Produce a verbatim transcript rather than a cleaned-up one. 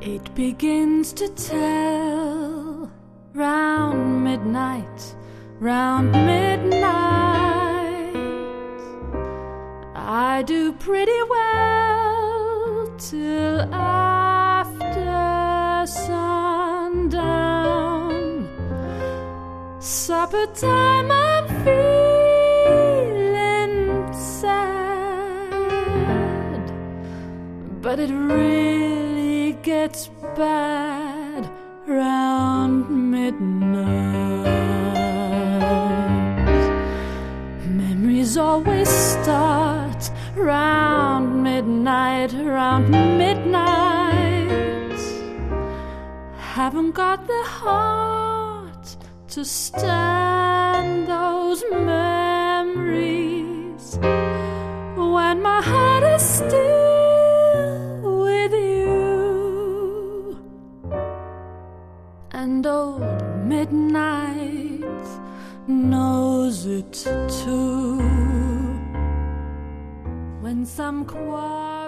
It begins to tell round midnight, round midnight. I do pretty well till after sundown. Supper time, I'm feeling sad, but it really gets bad round midnight. Memories always start round midnight, round midnight. Haven't got the heart to stand those memories when my heart is still with you. And old midnight knows it too. When some quiet